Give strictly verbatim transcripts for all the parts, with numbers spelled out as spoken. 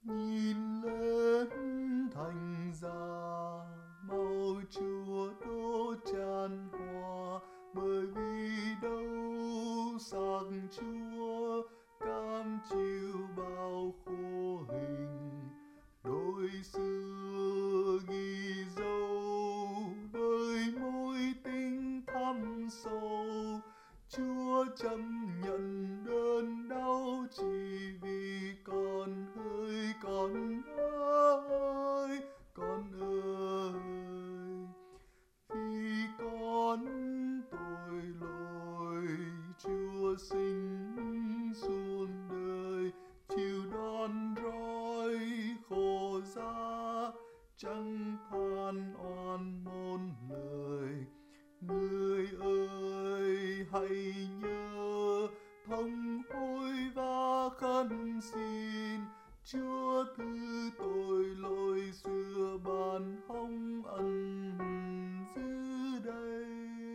Nhìn lên thành ra màu chúa đỗ tràn hòa, bởi vì đâu xác chúa cam chịu bao khổ hình. Đôi xưa ghi dấu với mối tình thắm sâu, Chúa chấp nhận đớn đau chỉ vì con ơi, con ơi, con ơi. Vì con tội lỗi Chúa sinh xuống đời, chịu đòn roi khổ giá, chẳng than oan một lời. Người ơi hãy nhớ, thống hối và khấn xin Chúa thứ tội lỗi xưa ban hồng ân dưới đây.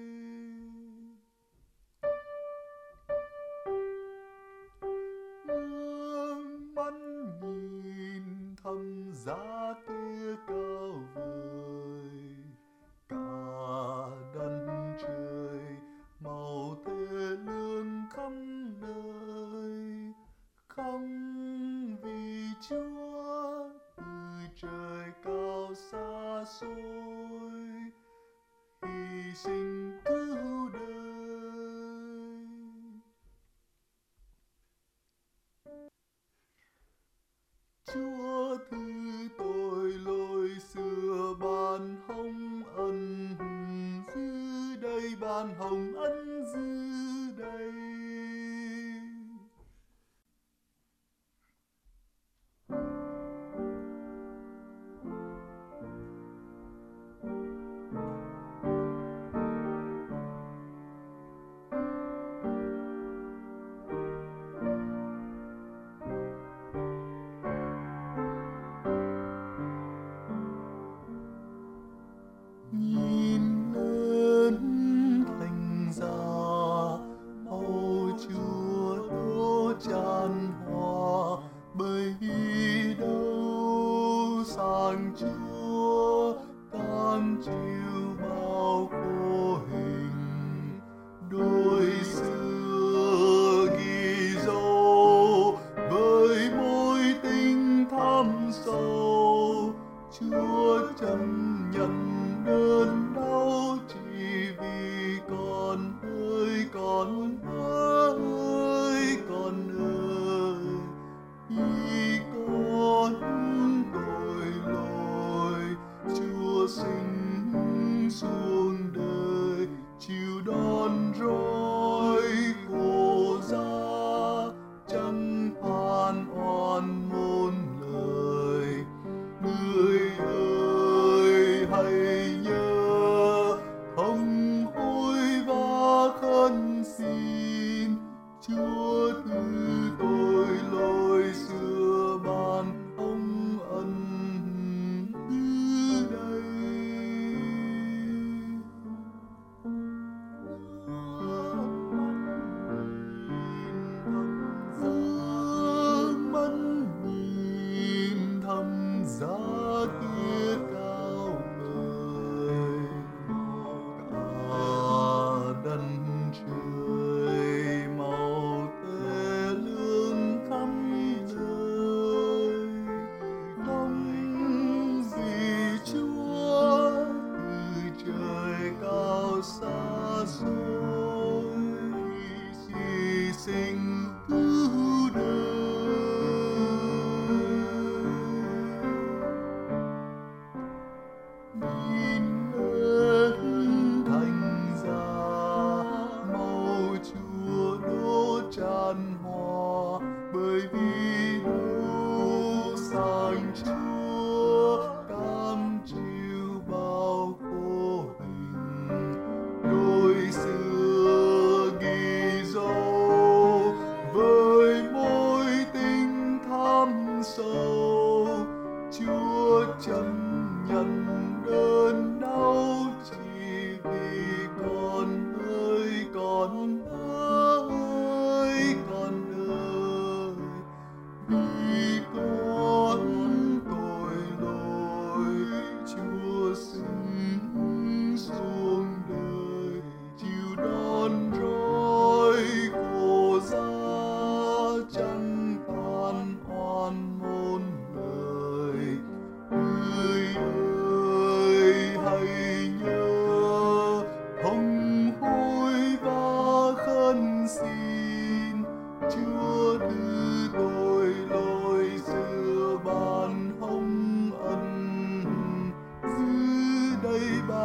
Ngước mắt nhìn thăm giá kia cao vời, cả đất trời màu thê lương khắp nơi. Không vì Chúa từ trời cao xa xôi hy sinh cứu đời. Chúa thứ tội lỗi xưa ban hồng ân dưới đây, ban hồng ân dưới đây. Nhìn lên thành ra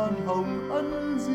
ban hồng ân dư